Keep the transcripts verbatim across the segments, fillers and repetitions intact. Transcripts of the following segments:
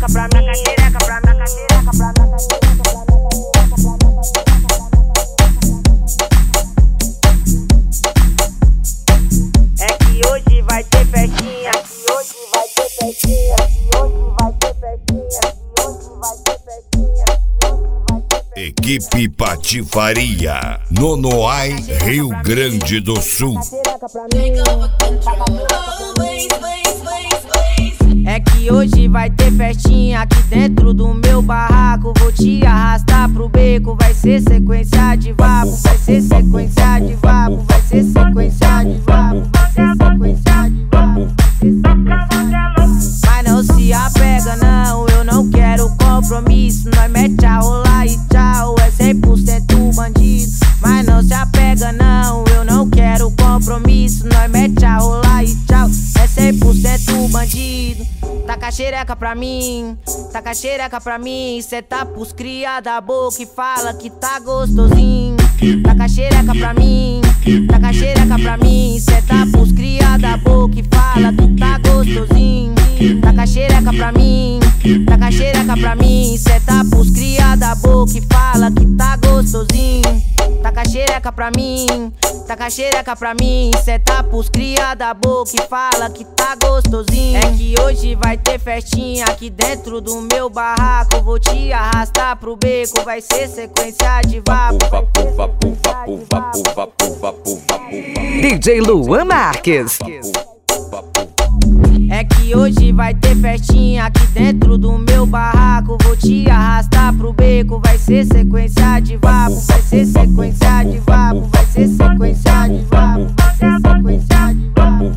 xereca pra mim, taca xereca pra mim, taca xereca pra mim, taca xereca pra mim. É que hoje vai ter festinha, é que hoje vai ter festinha, é que hoje vai ter festinha, é que hoje vai ter festinha, é que hoje vai ter festinha. Equipe Patifaria, Nonoai, Rio Grande do Sul. É que hoje vai ter festinha aqui dentro do meu barraco. Vou te arrastar pro beco, vai ser sequência de vapo, vai ser sequência de vapo, vai ser sequência de vapo, vai ser sequência de vapo. Mas não se apega não, eu não quero compromisso. Nós mete a rolar e tchau, é cem por cento bandido. Mas não se apega não, eu não quero compromisso. Nós mete a rolar e tchau, é cem por cento bandido. Taca xereca pra mim, taca xereca pra mim. Cê tá pros cria da boca e fala que tá gostosinho. Taca xereca pra mim, taca xereca pra mim. Cê tá pros cria da boca e fala que tá gostosinho. Taca xereca pra mim, taca xereca pra mim. Cê tá pros cria da boca e fala que tá gostosinho. Taca xereca pra mim, taca xereca pra mim. Cê tá pros cria da boca e fala que tá gostosinho. É que hoje vai ter festinha aqui dentro do meu barraco. Vou te arrastar pro beco, vai ser sequência de vapo, vapo, vapo, vapo, vapo, vapo, vapo, vapo. D J Luan Marques. É que hoje vai ter festinha aqui dentro do meu barraco. Vou te arrastar pro beco, vai ser sequência de vapo, vai ser sequência de vapo, vai ser sequência de vapo, vai ser sequência de vapo.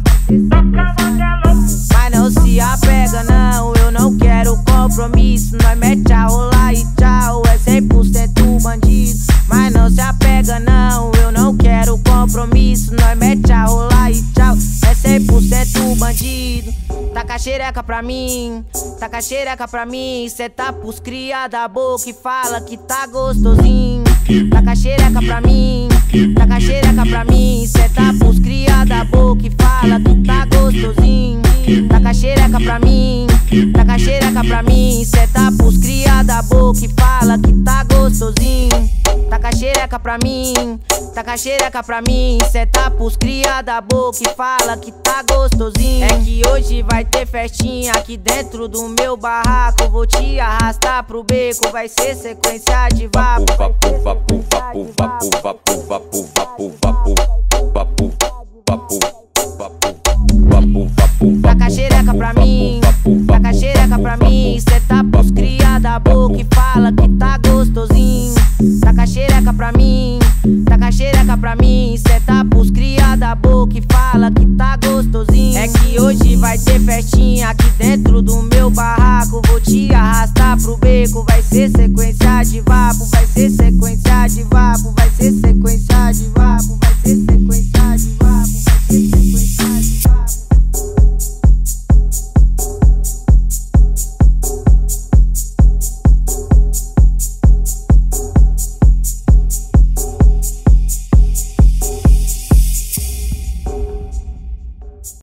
Mas não se apega não, eu não quero compromisso. Nós mete a rolar e tchau, é cem por cento bandido. Mas não se apega não, eu não quero compromisso. Nós mete a rolar e tchau, é cem por cento bandido. Taca xereca pra mim, taca xereca pra mim. Cê tá pros cria da boca e fala que tá gostosinho. Taca xereca pra mim, taca xereca pra mim. Cê tá pros cria da boca e fala que tá gostosinho. Taca xereca pra mim, taca xereca pra mim. Cê tá pros cria da boca e fala que tá gostosinho. Taca xereca pra mim, taca xereca pra mim. Cê tá pros cria da boca e fala que tá gostosinho. É que hoje vai ter festinha aqui dentro do meu barraco. Vou te arrastar pro beco, vai ser sequência de vapo, vapo, vapo, vapo, vapo, vapo, vapo, vapo, vapo, vapo, vapo, vapo, vapo, vapo. Taca xereca pra mim, taca xereca pra mim. Cê tá pros cria da boca e fala que tá gostosinho. Taca xereca pra mim, taca xereca pra mim. Cê tá pros cria da boca e fala que tá gostosinho. É que hoje vai ter festinha aqui dentro do meu barraco. Vou te arrastar pro beco, vai ser sequência de vapo, vai ser sequência de vapo, vai